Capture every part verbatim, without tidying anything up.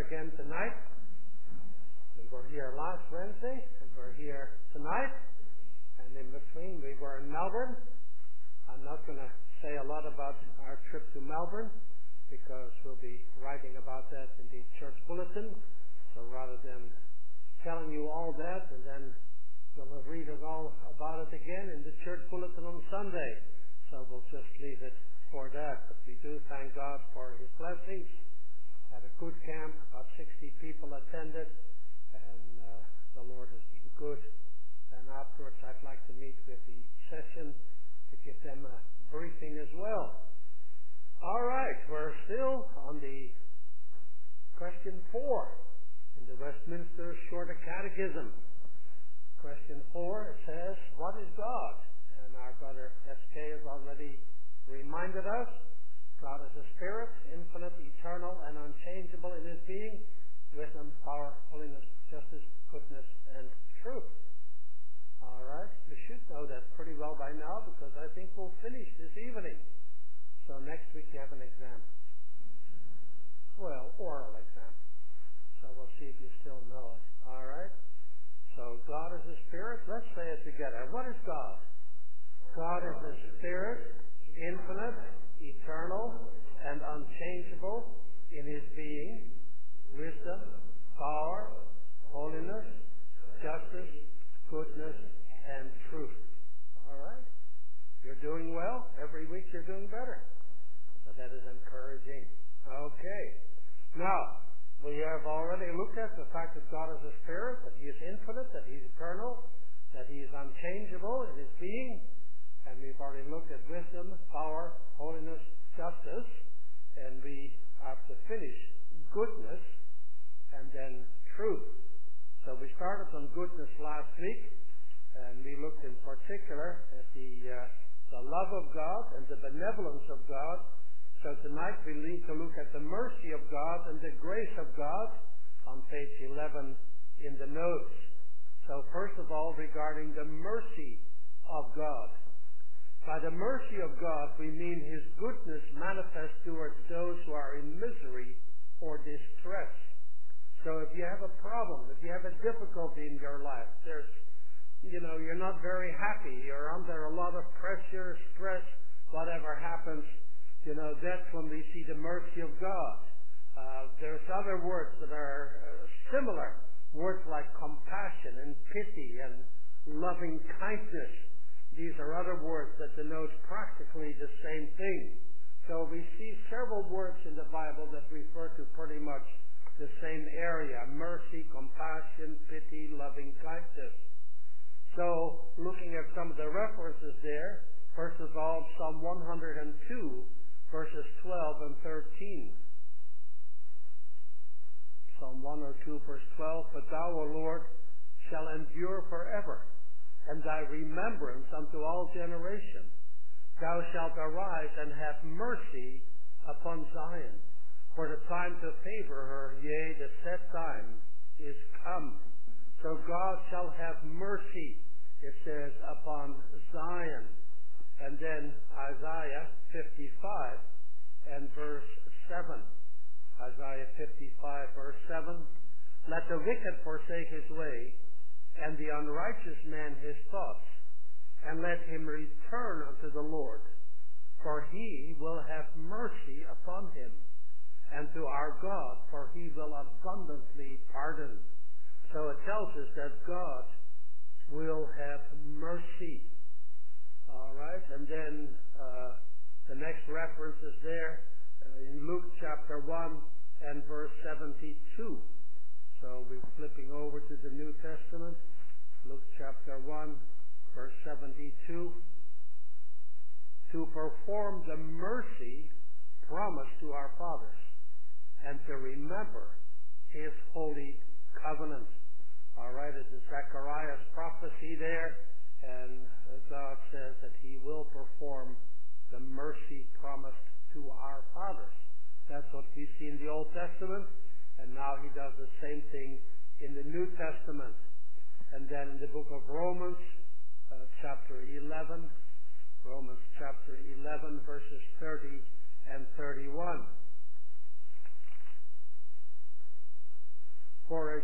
again tonight. We were here last Wednesday, and we're here tonight. And in between, we were in Melbourne. I'm not going to say a lot about our trip to Melbourne, because we'll be writing about that in the church bulletin. So rather than telling you all that, and then you'll read it all about it again in the church bulletin on Sunday. So we'll just leave it for that. But we do thank God for His blessings. Had a good camp, about sixty people attended, and uh, the Lord has been good. And afterwards I'd like to meet with the session to give them a briefing as well. All right, we're still on the question four in the Westminster Shorter Catechism. Question four says, what is God? And our brother S K has already reminded us, God is a spirit, infinite, eternal, and unchangeable in His being, wisdom, power, holiness, justice, goodness, and truth. All right, you should know that pretty well by now, because I think we'll finish this evening. So next week you have an exam. Well, oral exam. So we'll see if you still know it. All right? So God is a spirit. Let's say it together. What is God? God is a spirit, infinite, eternal, and unchangeable in His being, wisdom, power, holiness, justice, goodness, and truth. All right? You're doing well. Every week you're doing better. So that is encouraging. Okay. Now, we have already looked at the fact that God is a spirit, that He is infinite, that He is eternal, that He is unchangeable in His being. And we've already looked at wisdom, power, holiness, justice. And we have to finish goodness and then truth. So we started on goodness last week, and we looked in particular at the uh, the love of God and the benevolence of God. So tonight we need to look at the mercy of God and the grace of God on page eleven in the notes. So first of all, regarding the mercy of God. By the mercy of God, we mean His goodness manifest towards those who are in misery or distress. So if you have a problem, if you have a difficulty in your life, there's, you know, you're not very happy, you're under a lot of pressure, stress, whatever happens, you know, that's when we see the mercy of God. Uh, there's other words that are uh, similar, words like compassion and pity and loving kindness. These are other words that denote practically the same thing. So we see several words in the Bible that refer to pretty much the same area: mercy, compassion, pity, loving kindness. So looking at some of the references there, first of all, Psalm one hundred two, verses twelve and thirteen. Psalm one oh two, verse twelve, but thou, O Lord, shall endure forever, and thy remembrance unto all generations. Thou shalt arise and have mercy upon Zion, for the time to favor her, yea, the set time is come. So God shall have mercy, it says, upon Zion. And then Isaiah fifty-five and verse seven. Isaiah fifty-five, verse seven. Let the wicked forsake his way, and the unrighteous man his thoughts, and let him return unto the Lord, for He will have mercy upon him, and to our God, for He will abundantly pardon. So it tells us that God will have mercy. All right, and then uh, the next reference is there uh, in Luke chapter one and verse seventy-two. So we're flipping over to the New Testament, Luke chapter one, verse seventy-two. To perform the mercy promised to our fathers, and to remember His holy covenant. All right, it's Zechariah's prophecy there, and God says that He will perform the mercy promised to our fathers. That's what we see in the Old Testament, and now He does the same thing in the New Testament. And then in the book of Romans, uh, chapter eleven, Romans chapter eleven, verses thirty and thirty-one.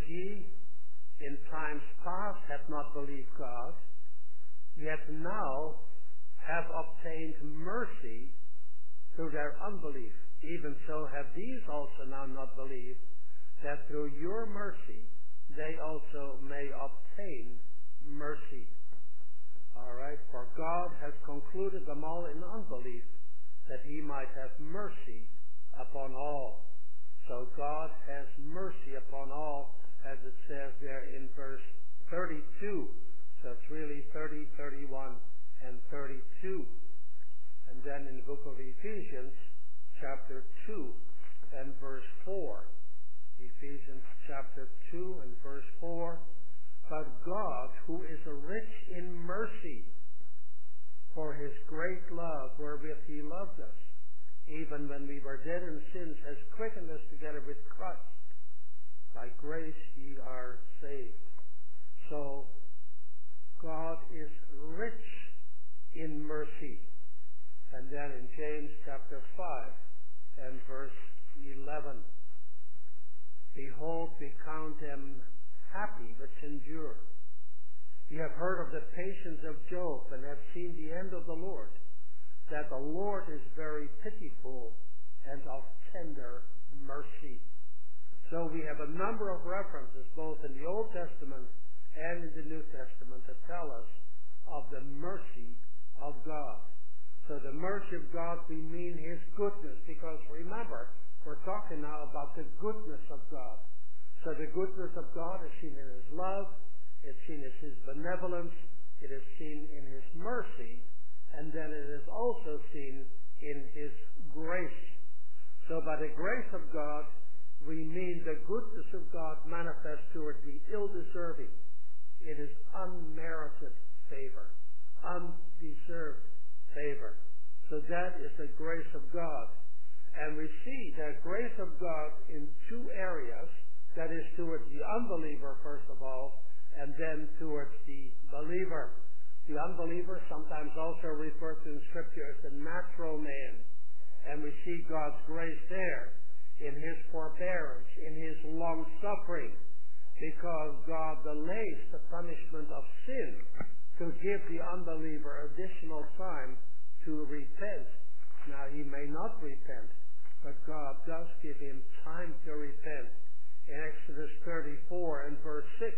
ye in times past have not believed God, yet now have obtained mercy through their unbelief. Even so have these also now not believed, that through your mercy they also may obtain mercy. All right, for God has concluded them all in unbelief, that he might have mercy upon all. So God has mercy upon all, as it says there in verse thirty-two. So it's really thirty, thirty-one, and thirty-two. And then in the book of Ephesians, chapter two and verse four. Ephesians chapter two and verse four. But God, who is rich in mercy, for his great love wherewith he loved us, even when we were dead in sins, has quickened us together with Christ. By grace ye are saved. So God is rich in mercy. And then in James chapter five and verse eleven, behold, we count them happy which endure. You have heard of the patience of Job, and have seen the end of the Lord, that the Lord is very pitiful and of tender mercy. So we have a number of references, both in the Old Testament and in the New Testament, that tell us of the mercy of God. So the mercy of God, we mean his goodness, because remember, we're talking now about the goodness of God. So the goodness of God is seen in his love, it's seen in his benevolence, it is seen in his mercy, and then it is also seen in his grace. So by the grace of God, we mean the goodness of God manifest toward the ill-deserving. It is unmerited favor, undeserved favor. So that is the grace of God. And we see the grace of God in two areas. That is towards the unbeliever, first of all, and then towards the believer. The unbeliever, sometimes also referred to in Scripture as the natural man. And we see God's grace there in his forbearance, in his long-suffering, because God delays the punishment of sin to give the unbeliever additional time to repent. Now, he may not repent, but God does give him time to repent. In Exodus thirty-four and verse six,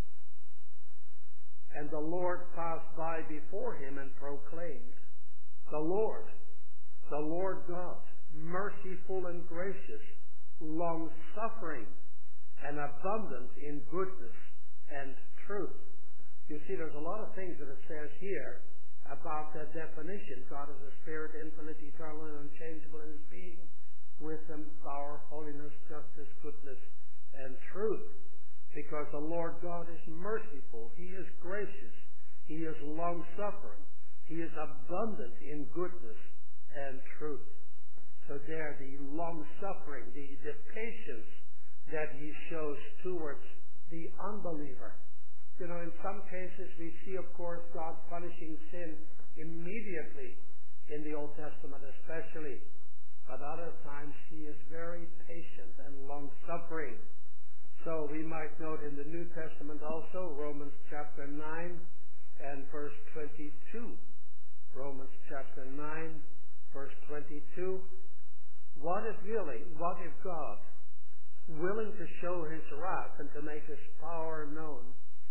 and the Lord passed by before him and proclaimed, the Lord, the Lord God, merciful and gracious, long-suffering, and abundant in goodness and truth. You see, there's a lot of things that it says here about that definition. God is a spirit, infinite, eternal, and unchangeable in his being, wisdom, power, holiness, justice, goodness, and truth. Because the Lord God is merciful, he is gracious, he is long-suffering, he is abundant in goodness and truth. So there, the long-suffering, the, the patience that he shows towards the unbeliever. You know, in some cases we see, of course, God punishing sin immediately in the Old Testament especially. But other times he is very patient and long-suffering. So we might note in the New Testament also, Romans chapter nine and verse twenty-two. Romans chapter nine, verse twenty-two. What if really, what if God, willing to show his wrath and to make his power known,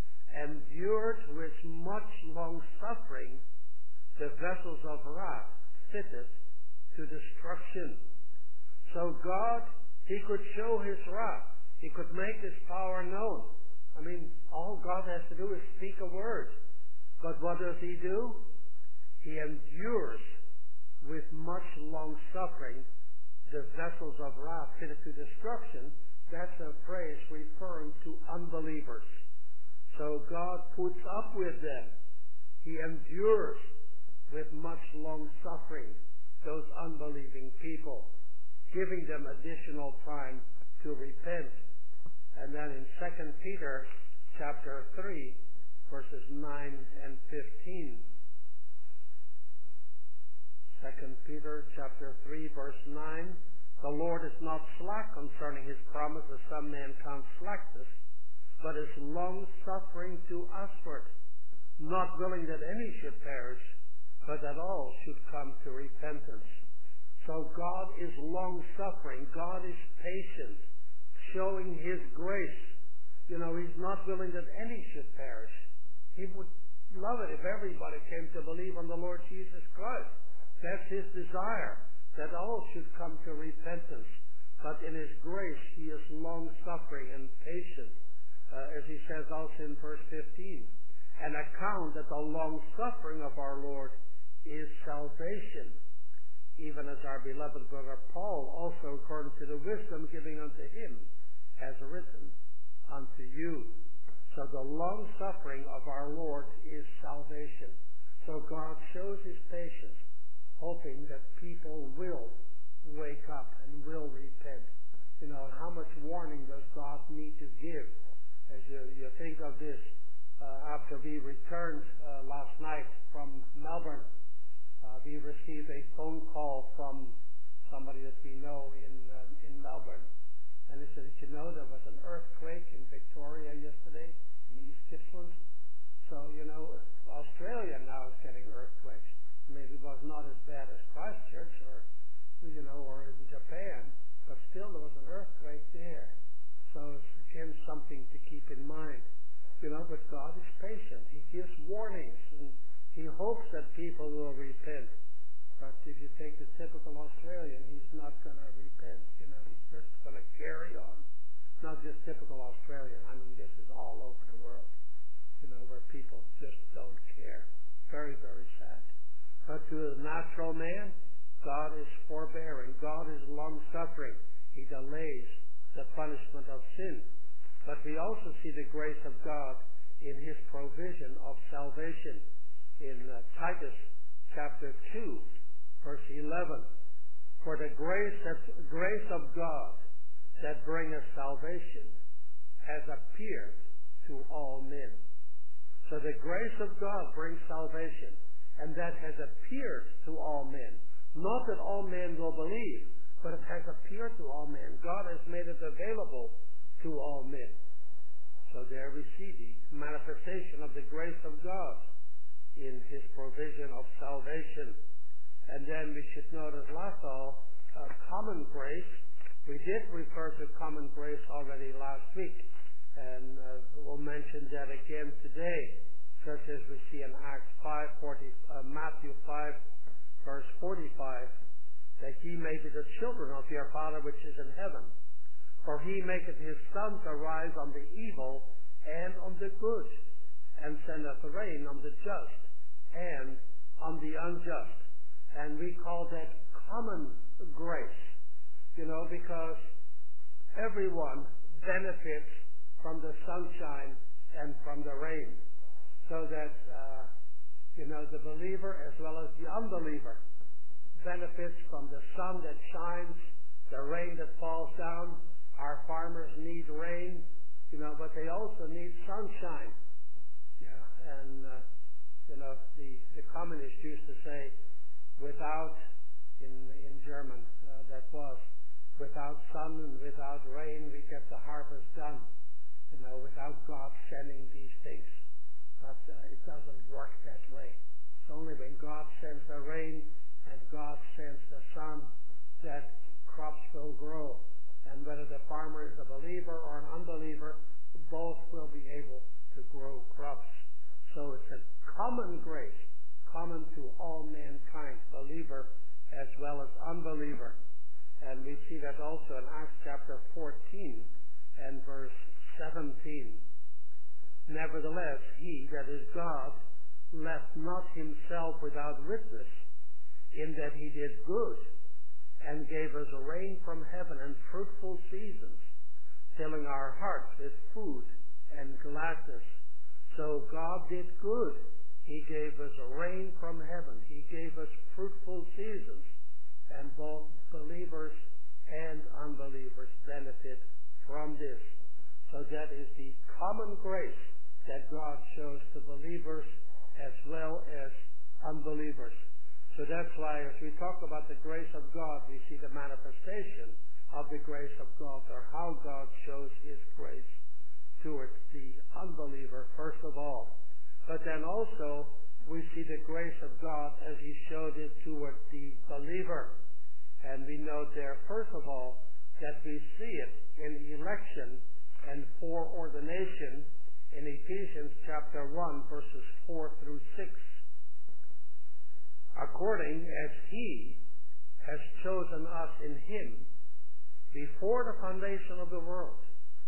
endured with much long-suffering the vessels of wrath fitted to destruction? So God, he could show his wrath. He could make his power known. I mean, all God has to do is speak a word. But what does he do? He endures with much long-suffering the vessels of wrath fitted to destruction. That's a phrase referring to unbelievers. So God puts up with them. He endures with much long-suffering those unbelieving people, giving them additional time to repent. And then in Second Peter chapter three, verses nine and fifteen. Second Peter chapter three, verse nine. The Lord is not slack concerning his promise, as some men count slackness, but is long-suffering to usward, not willing that any should perish, but that all should come to repentance. So God is long-suffering. God is patient, showing His grace. You know, He's not willing that any should perish. He would love it if everybody came to believe on the Lord Jesus Christ. That's His desire, that all should come to repentance. But in His grace, He is long-suffering and patient, uh, as He says also in verse fifteen. An account that the long-suffering of our Lord is salvation, even as our beloved brother Paul also, according to the wisdom given unto him, has written unto you. So the long-suffering of our Lord is salvation. So God shows His patience, hoping that people will wake up and will repent. You know, how much warning does God need to give? As you, you think of this, uh, after we returned uh, last night from Melbourne, uh, we received a phone call from somebody that we know in uh, in Melbourne. And they said, did you know there was an earthquake in Victoria yesterday in East Gippsland? So, you know, Australia now is getting earthquakes. Maybe it was not as bad as Christchurch or, you know, or in Japan, but still there was an earthquake there. So it's again something to keep in mind. You know, but God is patient. He gives warnings and He hopes that people will repent. But if you take the typical Australian, he's not going to repent. You know, he's just going to carry on. Not just typical Australian. I mean, this is all over the world. You know, where people just don't care. Very, very sad. But to the natural man, God is forbearing. God is long-suffering. He delays the punishment of sin. But we also see the grace of God in His provision of salvation. In uh, Titus chapter two, verse eleven. For the grace, that, grace of God that bringeth salvation has appeared to all men. So the grace of God brings salvation, and that has appeared to all men. Not that all men will believe, but it has appeared to all men. God has made it available to all men. So there we see the manifestation of the grace of God in His provision of salvation. And then we should notice, last of all, uh, common grace. We did refer to common grace already last week, and uh, we'll mention that again today, such as we see in Acts five forty, uh, Matthew five, verse forty-five, that ye may be the children of your Father which is in heaven. For He maketh His sun to rise on the evil and on the good, and sendeth rain on the just and on the unjust. And we call that common grace, you know, because everyone benefits from the sunshine and from the rain. So that, uh, you know, the believer as well as the unbeliever benefits from the sun that shines, the rain that falls down. Our farmers need rain, you know, but they also need sunshine. Yeah, and, uh, you know, the, the communists used to say, without, in, in German, uh, that was, without sun and without rain, we get the harvest done. You know, without God sending these things. But uh, it doesn't work that way. It's only when God sends the rain and God sends the sun that crops will grow. And whether the farmer is a believer or an unbeliever, both will be able to grow crops. So it's a common grace, common to all mankind, believer as well as unbeliever. And we see that also in Acts chapter fourteen and verse seventeen. Nevertheless, He, that is God, left not Himself without witness, in that He did good, and gave us rain from heaven and fruitful seasons, filling our hearts with food and gladness. So God did good. He gave us rain from heaven. He gave us fruitful seasons. And both believers and unbelievers benefit from this. So that is the common grace that God shows to believers as well as unbelievers. So that's why as we talk about the grace of God, we see the manifestation of the grace of God, or how God shows His grace towards first of all. But then also, we see the grace of God as He showed it toward the believer. And we note there, first of all, that we see it in election and foreordination in Ephesians chapter one, verses four through six. According as He has chosen us in Him before the foundation of the world.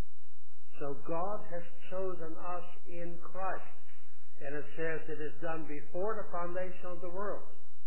So God has chosen us in Christ. And it says it is done before the foundation of the world.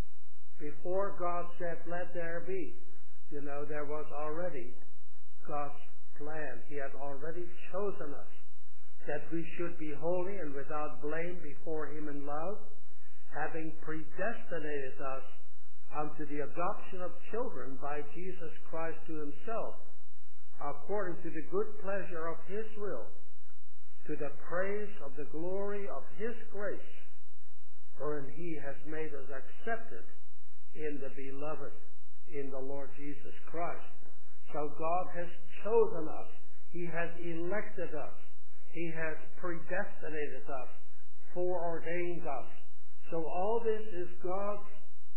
Before God said, let there be. You know, there was already God's plan. He had already chosen us that we should be holy and without blame before Him in love, having predestinated us unto the adoption of children by Jesus Christ to Himself, according to the good pleasure of His will, to the praise of the glory of His grace, wherein He has made us accepted in the beloved, in the Lord Jesus Christ. So God has chosen us. He has elected us. He has predestinated us, foreordained us. So all this is God's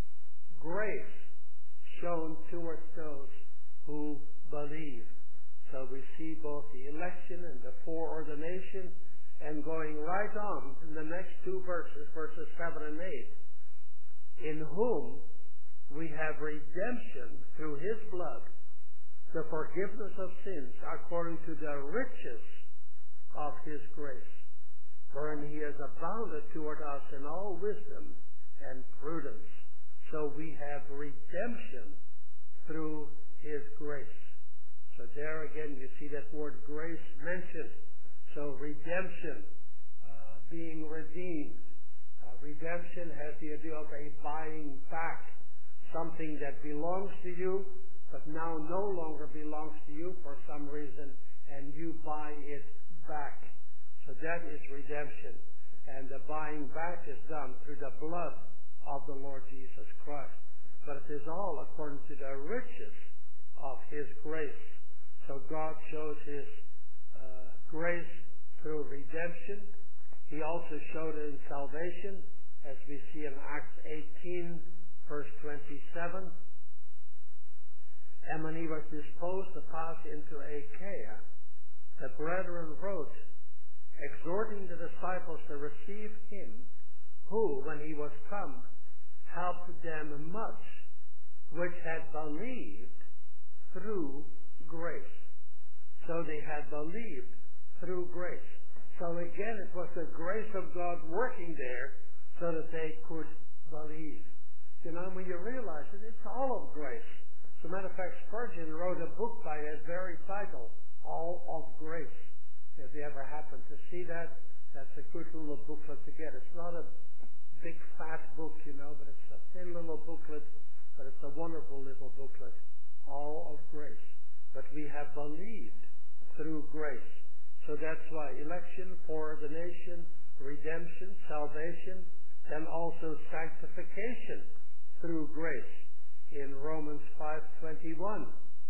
grace shown towards those who believe. So we see both the election and the foreordination, and going right on in the next two verses, verses seven and eight, in whom we have redemption through His blood, the forgiveness of sins, according to the riches of His grace, wherein He has abounded toward us in all wisdom and prudence. So we have redemption through His grace. So there again you see that word grace mentioned. So redemption, uh, being redeemed. Uh, redemption has the idea of a buying back, something that belongs to you, but now no longer belongs to you for some reason, and you buy it back. So that is redemption. And the buying back is done through the blood of the Lord Jesus Christ. But it is all according to the riches of His grace. So God shows His uh, grace through redemption. He also showed it in salvation, as we see in Acts eighteen, verse twenty-seven. And when he was disposed to pass into Achaia, the brethren wrote, exhorting the disciples to receive Him, who, when He was come, helped them much, which had believed through grace. So they had believed through grace. So again, it was the grace of God working there so that they could believe. You know, when you realize it, it's all of grace. As a matter of fact, Spurgeon wrote a book by that very title, All of Grace. If you ever happen to see that, that's a good little booklet to get. It's not a big fat book, you know, but it's a thin little booklet, but it's a wonderful little booklet. All of grace. But we have believed through grace. So that's why election, foreordination, redemption, salvation, and also sanctification through grace in Romans five twenty-one.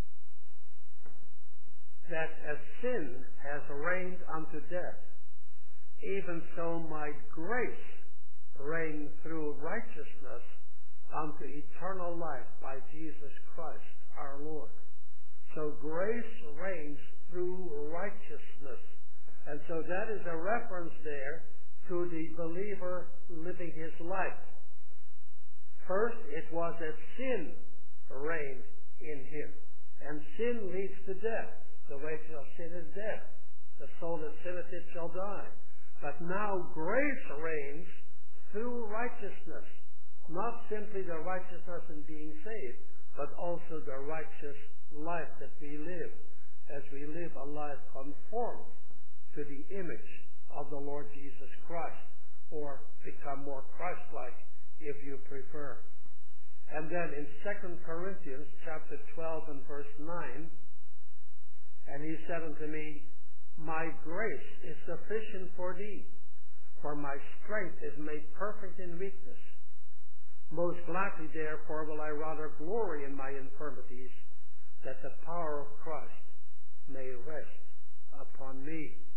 That as sin has reigned unto death, even so might grace reign through righteousness unto eternal life by Jesus Christ our Lord. So grace reigns through righteousness. And so that is a reference there to the believer living his life. First, it was that sin reigned in him. And sin leads to death. The wages of sin is death. The soul that sinneth it shall die. But now grace reigns through righteousness. Not simply the righteousness in being saved, but also the righteous life that we live, as we live a life conformed to the image of the Lord Jesus Christ, or become more Christ-like, if you prefer. And then in Second Corinthians chapter twelve and verse nine, and he said unto me, my grace is sufficient for thee, for my strength is made perfect in weakness. Most gladly, therefore, will I rather glory in my infirmities, that the power of Christ may rest upon me.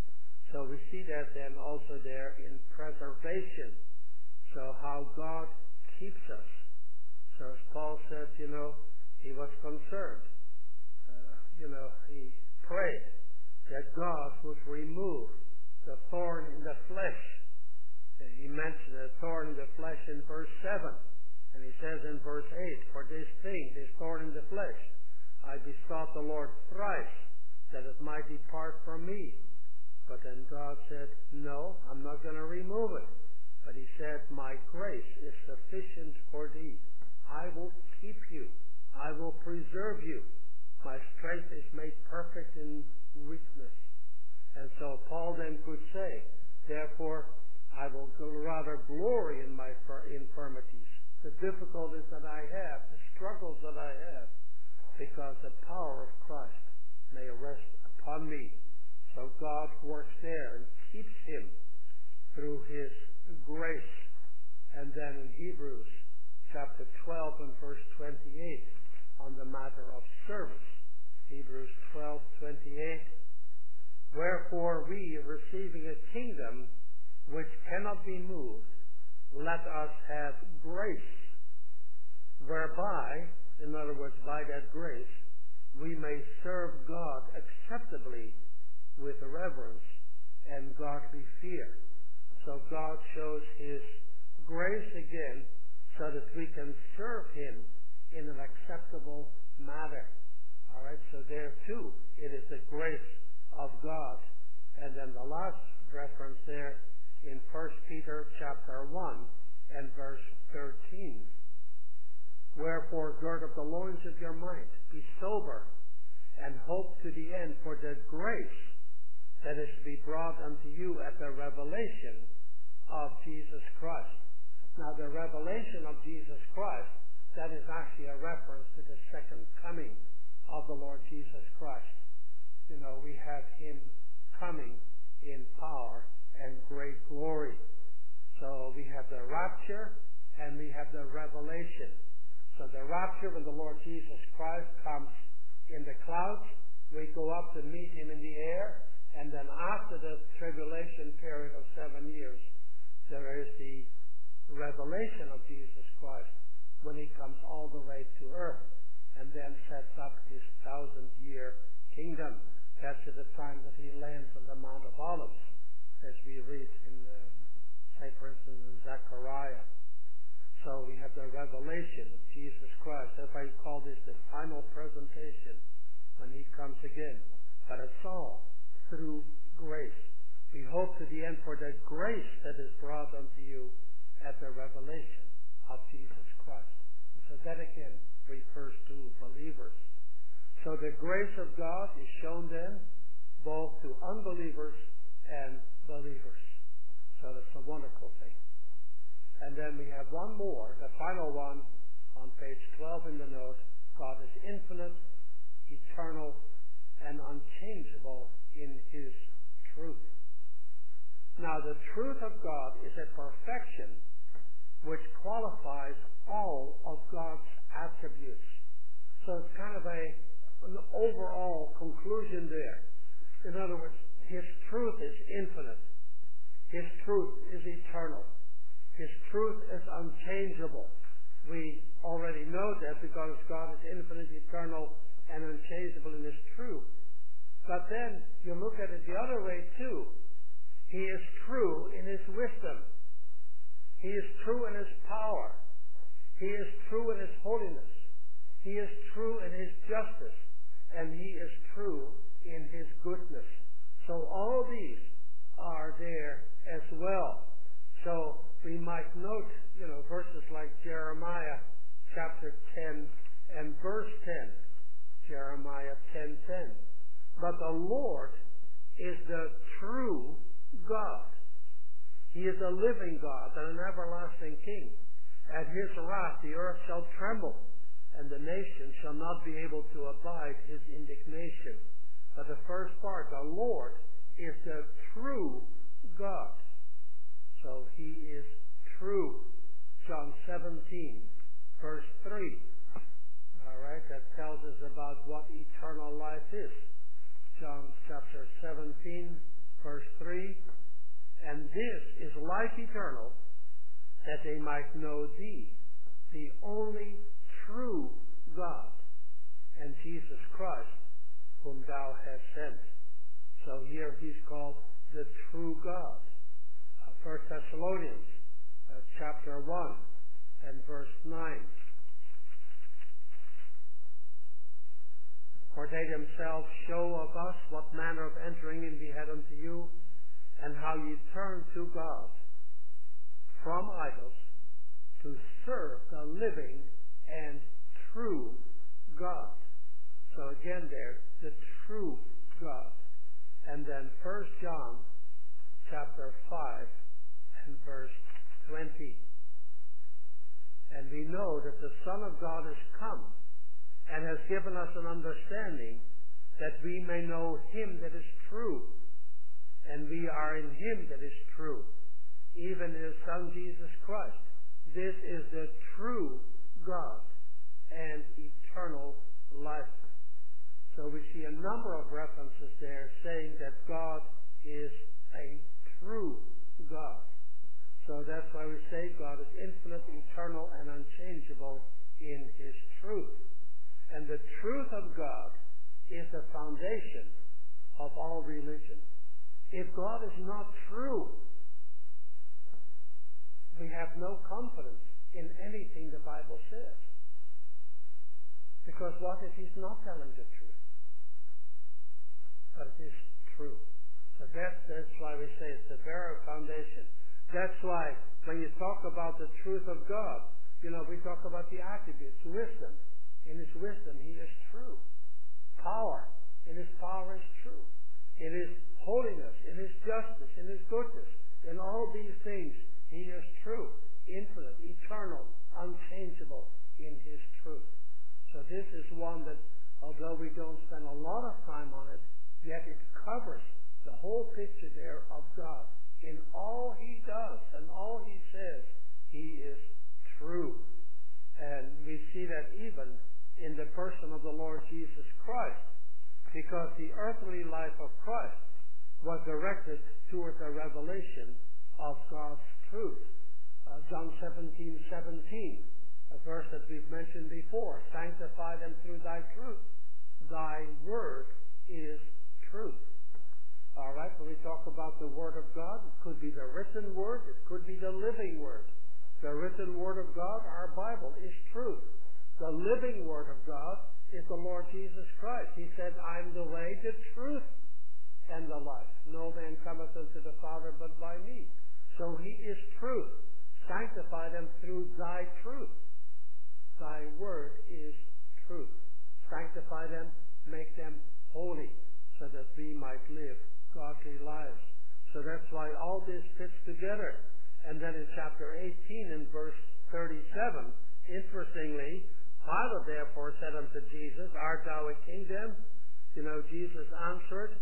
So we see that then also there in preservation. So how God keeps us. So as Paul said, you know, he was concerned. Uh, you know, he prayed that God would remove the thorn in the flesh. And he mentioned the thorn in the flesh in verse seven. And he says in verse eight, for this thing, this thorn in the flesh, I besought the Lord thrice that it might depart from me. But then God said, no, I'm not going to remove it. But he said, my grace is sufficient for thee. I will keep you. I will preserve you. My strength is made perfect in weakness. And so Paul then could say, therefore, I will rather glory in my infirmities, the difficulties that I have, the struggles that I have, because the power of Christ may rest upon me. So God works there and keeps him through his grace. And then in Hebrews chapter twelve and verse twenty-eight on the matter of service. Hebrews twelve twenty-eight. Wherefore we, receiving a kingdom which cannot be moved, let us have grace, whereby, in other words, by that grace, we may serve God acceptably with reverence and godly fear. So God shows his grace again so that we can serve him in an acceptable manner. All right, so there too, it is the grace of God. And then the last reference there in First Peter chapter one and verse thirteen. Wherefore gird up the loins of your mind, be sober, and hope to the end for the grace that is to be brought unto you at the revelation of Jesus Christ. Now the revelation of Jesus Christ, that is actually a reference to the second coming of the Lord Jesus Christ. You know, we have him coming in power and great glory. So we have the rapture and we have the revelation. So the rapture, when the Lord Jesus Christ comes in the clouds, we go up to meet him in the air, and then after the tribulation period of seven years, there is the revelation of Jesus Christ when he comes all the way to earth and then sets up his thousand-year kingdom. That's at the time that he lands on the Mount of Olives, as we read in, uh, say, for instance, in Zechariah. So we have the revelation of Jesus Christ. That's why he called this the final presentation when he comes again. But it's all through grace. We hope to the end for the grace that is brought unto you at the revelation of Jesus Christ. And so that again refers to believers. So the grace of God is shown then both to unbelievers and believers. So that's a wonderful thing. And then we have one more, the final one on page twelve in the note. God is infinite, eternal, and unchangeable in his truth. Now the truth of God is a perfection which qualifies all of God's attributes. So it's kind of a, an overall conclusion there. In other words, his truth is infinite. His truth is eternal. His truth is unchangeable. We already know that because God is infinite, eternal, and unchangeable in his truth. But then you look at it the other way too. He is true in his wisdom. He is true in his power. He is true in his holiness. He is true in his justice. And he is true in his goodness. So all these are there as well. So we might note, you know, verses like Jeremiah chapter ten and verse ten. Jeremiah ten ten. But the Lord is the true God. He is a living God and an everlasting King. At his wrath the earth shall tremble, and the nations shall not be able to abide his indignation. But the first part, the Lord is the true God. So he is true. John seventeen, verse three. All right, that tells us about what eternal life is. John chapter seventeen, verse three. three, and this is life eternal, that they might know thee, the only true God, and Jesus Christ, whom thou hast sent. So here he's called the true God. Uh, First Thessalonians uh, chapter one and verse nine. For they themselves show of us what manner of entering in we had unto you, and how ye turn to God from idols to serve the living and true God. So again there, the true God. And then First John chapter five and verse twenty. And we know that the Son of God has come and has given us an understanding that we may know him that is true. And we are in him that is true, even in his Son Jesus Christ. This is the true God and eternal life. So we see a number of references there saying that God is a true God. So that's why we say God is infinite, eternal, and unchangeable in his truth. And the truth of God is the foundation of all religion. If God is not true, we have no confidence in anything the Bible says. Because what if he's not telling the truth? But it is true. So that's, that's why we say it's the very foundation. That's why when you talk about the truth of God, you know, we talk about the attributes, wisdom. In his wisdom, he is true. Power. In his power is true. In his holiness, in his justice, in his goodness. In all these things, he is true, infinite, eternal, unchangeable in his truth. So this is one that, although we don't spend a lot of time on it, yet it covers the whole picture there of God. In all he does and all he says, he is true. And we see that even in the person of the Lord Jesus Christ, because the earthly life of Christ was directed toward the revelation of God's truth. Uh, John seventeen seventeen, a verse that we've mentioned before. Sanctify them through thy truth. Thy word is truth. All right, when we talk about the word of God, it could be the written word, it could be the living word. The written word of God, our Bible, is truth. The living word of God is the Lord Jesus Christ. He said, I am the way, the truth, and the life. No man cometh unto the Father but by me. So he is truth. Sanctify them through thy truth. Thy word is truth. Sanctify them, make them holy, so that we might live godly lives. So that's why all this fits together. And then in chapter eighteen and verse thirty-seven, interestingly, Pilate therefore said unto Jesus, Art thou a king then? You know, Jesus answered,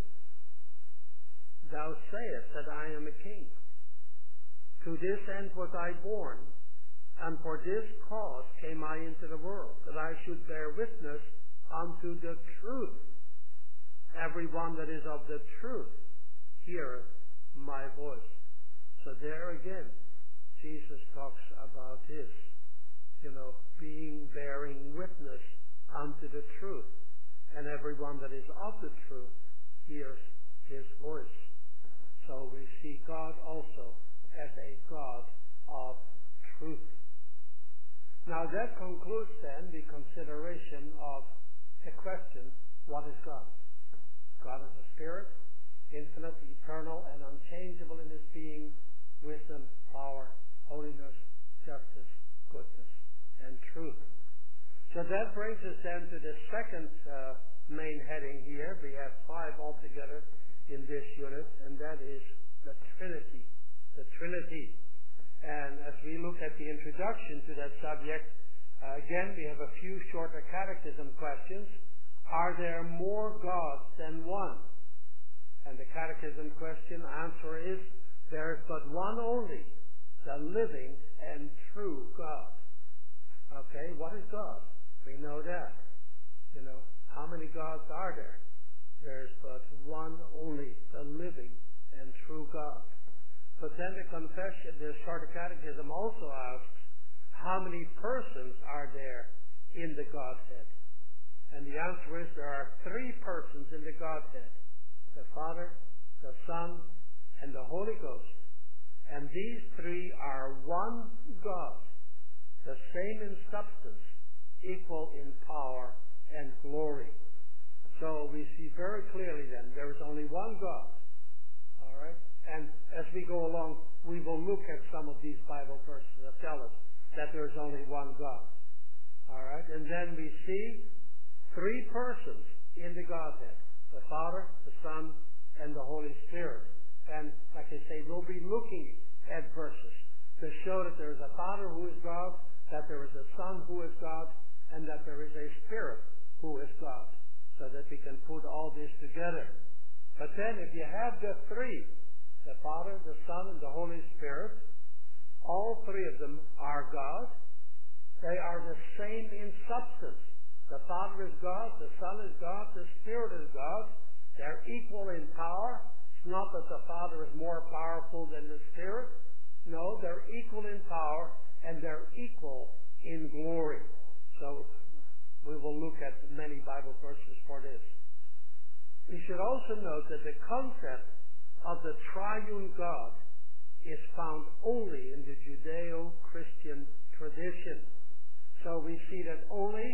Thou sayest that I am a king. To this end was I born, and for this cause came I into the world, that I should bear witness unto the truth. Every one that is of the truth heareth my voice. So there again, Jesus talks about this, you know, being, bearing witness unto the truth. And everyone that is of the truth hears his voice. So we see God also as a God of truth. Now that concludes then the consideration of the question, what is God? God is a spirit, infinite, eternal, and unchangeable in his being, wisdom, power, holiness, justice, goodness, and truth. So that brings us then to the second uh, main heading here. We have five altogether in this unit, and that is the Trinity. The Trinity. And as we look at the introduction to that subject, uh, again, we have a few shorter catechism questions. Are there more gods than one? And the catechism question answer is, there is but one only, the living and true God. Okay, what is God? We know that. You know, how many gods are there? There is but one only, the living and true God. But then the confession, the Shorter Catechism also asks, how many persons are there in the Godhead? And the answer is there are three persons in the Godhead: the Father, the Son, and the Holy Ghost. And these three are one God, the same in substance, equal in power and glory. So we see very clearly then there is only one God. All right? And as we go along, we will look at some of these Bible verses that tell us that there is only one God. All right? And then we see three persons in the Godhead: the Father, the Son, and the Holy Spirit. And like I say, we'll be looking at verses to show that there is a Father who is God, that there is a Son who is God, and that there is a Spirit who is God, so that we can put all this together. But then if you have the three, the Father, the Son, and the Holy Spirit, all three of them are God. They are the same in substance. The Father is God, the Son is God, the Spirit is God. They're equal in power. It's not that the Father is more powerful than the Spirit. No, they're equal in power, and they're equal in glory. So we will look at many Bible verses for this. We should also note that the concept of the triune God is found only in the Judeo-Christian tradition. So we see that only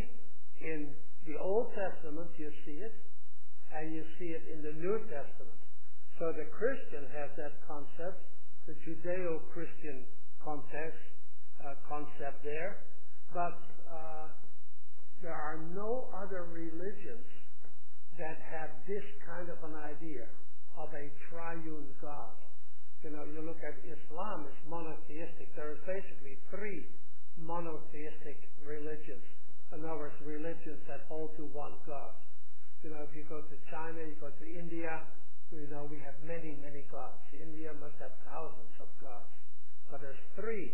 in the Old Testament you see it, and you see it in the New Testament. So the Christian has that concept, the Judeo-Christian context, uh, concept there, but uh, there are no other religions that have this kind of an idea of a triune God. You know, you look at Islam, it's monotheistic. There are basically three monotheistic religions. In other words, religions that hold to one God. You know, if you go to China, you go to India, you know, we have many, many gods. India must have thousands of gods. But there's three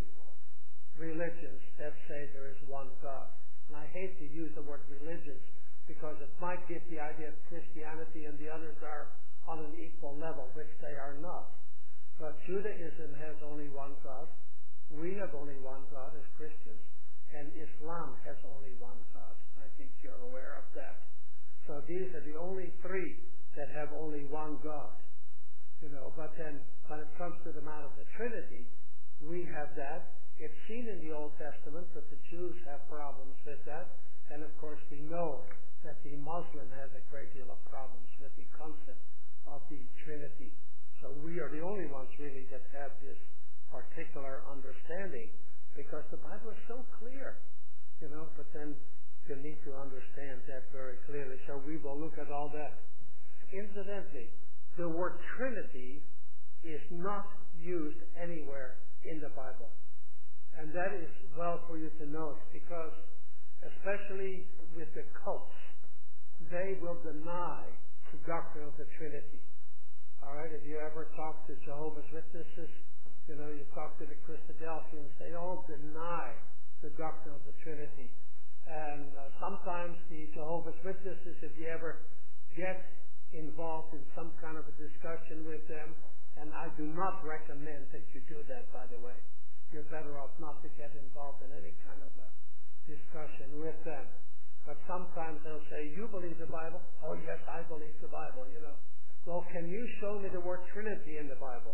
religions that say there is one God. And I hate to use the word religions because it might give the idea of Christianity and the others are on an equal level, which they are not. But Judaism has only one God. We have only one God as Christians. And Islam has only one God. I think you're aware of that. So these are the only three that have only one God. You know, but then when it comes to the matter of the Trinity, we have that. It's seen in the Old Testament that the Jews have problems with that. And of course we know that the Muslim has a great deal of problems with the concept of the Trinity. So we are the only ones really that have this particular understanding, because the Bible is so clear, you know, but then you need to understand that very clearly. So we will look at all that. Incidentally, the word Trinity is not used anywhere in the Bible. And that is well for you to note, because especially with the cults, they will deny the doctrine of the Trinity. All right, if you ever talk to Jehovah's Witnesses, you know, you talk to the Christadelphians, they all deny the doctrine of the Trinity. And uh, sometimes the Jehovah's Witnesses, if you ever get involved in some kind of a discussion with them, and I do not recommend that you do that, by the way. You're better off not to get involved in any kind of a discussion with them. But sometimes they'll say, you believe the Bible? Oh, yes, I believe the Bible, you know. Well, can you show me the word Trinity in the Bible?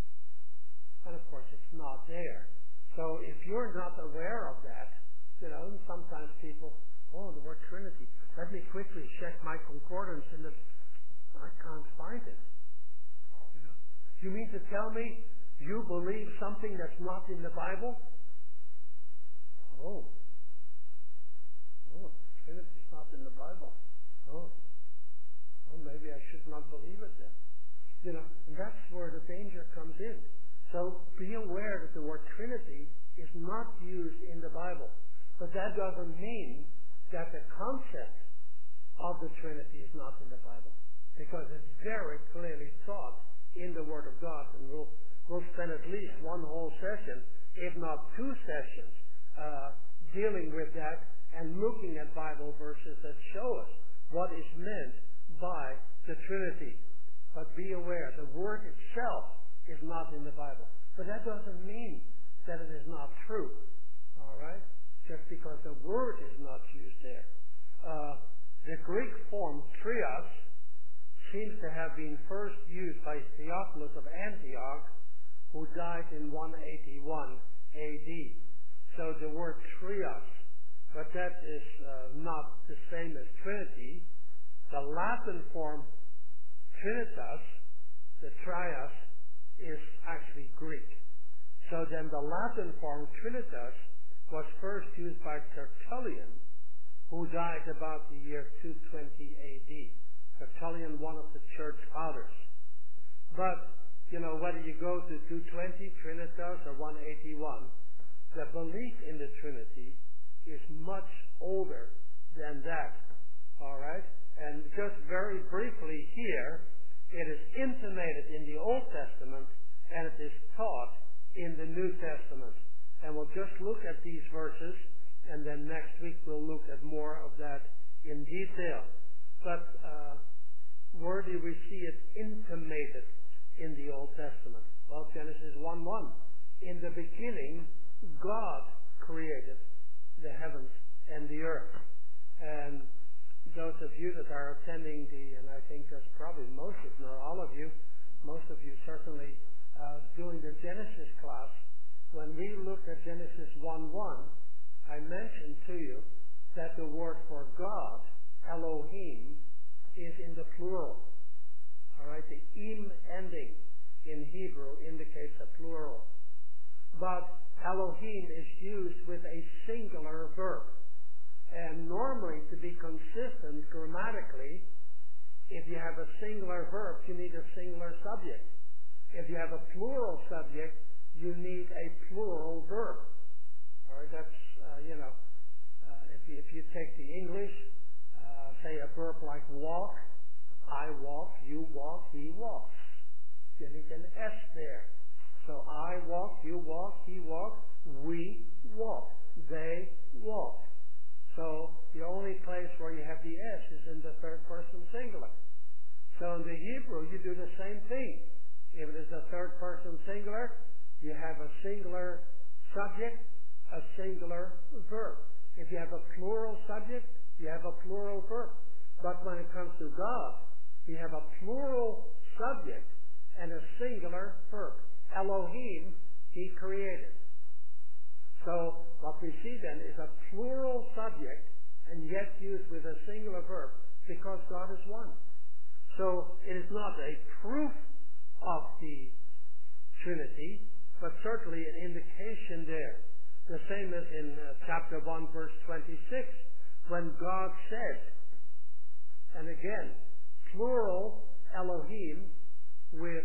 And of course, it's not there. So if you're not aware of that, you know, and sometimes people, oh, the word Trinity. Let me quickly check my concordance in the, I can't find it. You know, you mean to tell me you believe something that's not in the Bible? Oh. Oh, Trinity's not in the Bible. Oh. Well, maybe I should not believe it then. You know, and that's where the danger comes in. So be aware that the word Trinity is not used in the Bible. But that doesn't mean that the concept of the Trinity is not in the Bible. Because it's very clearly taught in the Word of God. And we'll, we'll spend at least one whole session, if not two sessions, uh, dealing with that and looking at Bible verses that show us what is meant by the Trinity. But be aware, the word itself is not in the Bible. But that doesn't mean that it is not true. All right? Just because the word is not used there. Uh, the Greek form trios seems to have been first used by Theophilus of Antioch, who died in one eighty-one A D. So the word trios, but that is uh, not the same as Trinity. The Latin form Trinitas, the trios, is actually Greek. So then the Latin form Trinitas was first used by Tertullian, who died about the year two twenty A D. Tertullian, one of the church fathers. But, you know, whether you go to two twenty, Trinitas, or one eighty-one, the belief in the Trinity is much older than that. All right? And just very briefly here, it is intimated in the Old Testament, and it is taught in the New Testament. And we'll just look at these verses, and then next week we'll look at more of that in detail. But uh, where do we see it intimated in the Old Testament? Well, Genesis one one. In the beginning, God created the heavens and the earth. And those of you that are attending the, and I think that's probably most, if not all of you, most of you certainly uh, doing the Genesis class, when we look at Genesis one one, I mentioned to you that the word for God, Elohim, is in the plural. All right, the im ending in Hebrew indicates a plural. But Elohim is used with a singular verb. And normally, to be consistent grammatically, if you have a singular verb, you need a singular subject. If you have a plural subject, you need a plural verb. All right, that's, uh, you know, uh, if, you, if you take the English, uh, say a verb like walk, I walk, you walk, he walks. You need an S there. So I walk, you walk, he walks, we walk, they walk. So the only place where you have the S is in the third person singular. So in the Hebrew, you do the same thing. If it is a third person singular, you have a singular subject, a singular verb. If you have a plural subject, you have a plural verb. But when it comes to God, you have a plural subject and a singular verb. Elohim, he created. So what we see then is a plural subject and yet used with a singular verb because God is one. So it is not a proof of the Trinity, but certainly an indication there. The same as in uh, chapter one, verse twenty-six, when God said, and again, plural Elohim with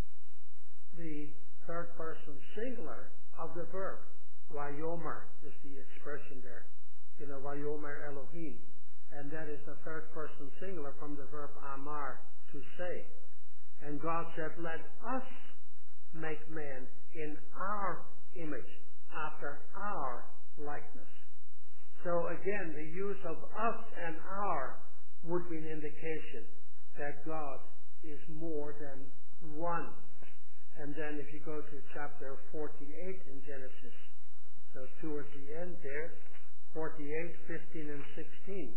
the third person singular of the verb. Vayomer is the expression there. You know, Vayomer Elohim. And that is the third person singular from the verb amar, to say. And God said, let us make man in our image, after our likeness. So again, the use of us and our would be an indication that God is more than one. And then if you go to chapter forty-eight in Genesis, so towards the end there, forty-eight, fifteen, and sixteen.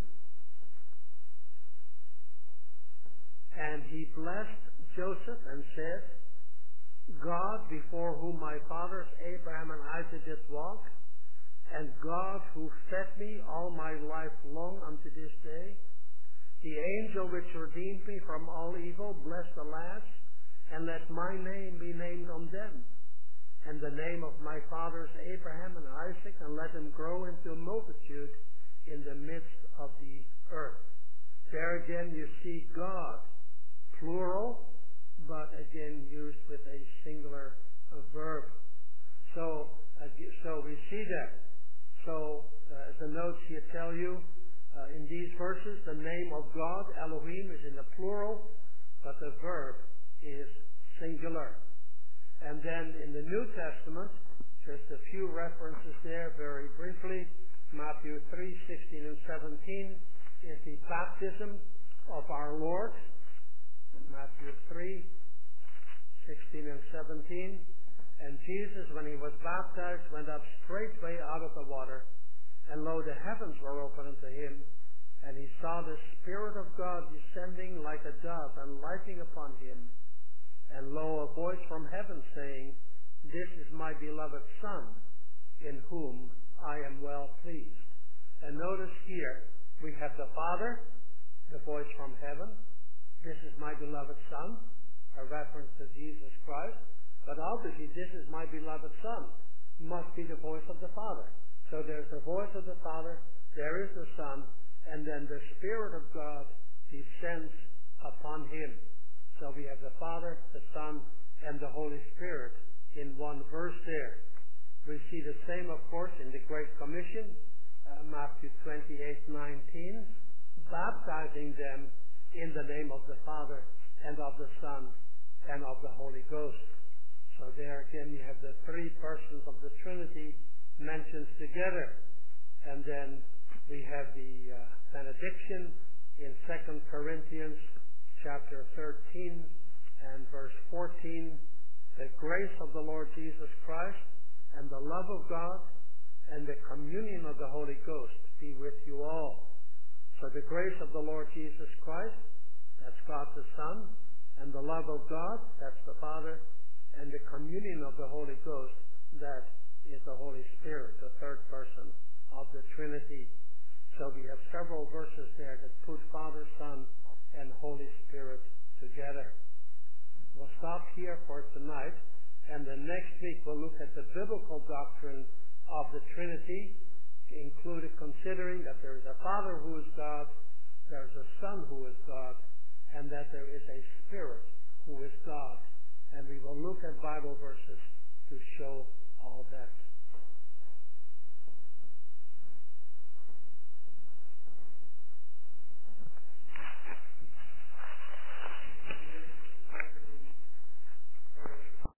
And he blessed Joseph and said, God, before whom my fathers Abraham and Isaac did walk, and God who fed me all my life long unto this day, the angel which redeemed me from all evil, bless the last, and let my name be named on them, and the name of my fathers Abraham and Isaac, and let them grow into a multitude in the midst of the earth. There again you see God, plural, but again used with a singular uh, verb. So, uh, so we see that. So, uh, as the notes here tell you, uh, in these verses, the name of God, Elohim, is in the plural, but the verb is singular. And then in the New Testament, just a few references there very briefly. Matthew three, sixteen and seventeen is the baptism of our Lord. Matthew three, sixteen and seventeen. And Jesus, when he was baptized, went up straightway out of the water, and lo, the heavens were opened unto him, and he saw the Spirit of God descending like a dove and lighting upon him. And lo, a voice from heaven saying, This is my beloved Son, in whom I am well pleased. And notice here, we have the Father, the voice from heaven. This is my beloved Son, a reference to Jesus Christ. But obviously, this is my beloved Son, must be the voice of the Father. So there's the voice of the Father, there is the Son, and then the Spirit of God descends upon him. So we have the Father, the Son, and the Holy Spirit in one verse there. We see the same, of course, in the Great Commission, uh, Matthew twenty-eight nineteen, baptizing them in the name of the Father and of the Son and of the Holy Ghost. So there again you have the three persons of the Trinity mentioned together. And then we have the uh, benediction in Second Corinthians chapter thirteen and verse fourteen. The grace of the Lord Jesus Christ and the love of God and the communion of the Holy Ghost be with you all. So the grace of the Lord Jesus Christ, that's God the Son, and the love of God, that's the Father, and the communion of the Holy Ghost, that is the Holy Spirit, the third person of the Trinity. So we have several verses there that put Father, Son, and Holy Spirit together. We'll stop here for tonight, and then next week we'll look at the biblical doctrine of the Trinity, including considering that there is a Father who is God, there is a Son who is God, and that there is a Spirit who is God. And we will look at Bible verses to show all that.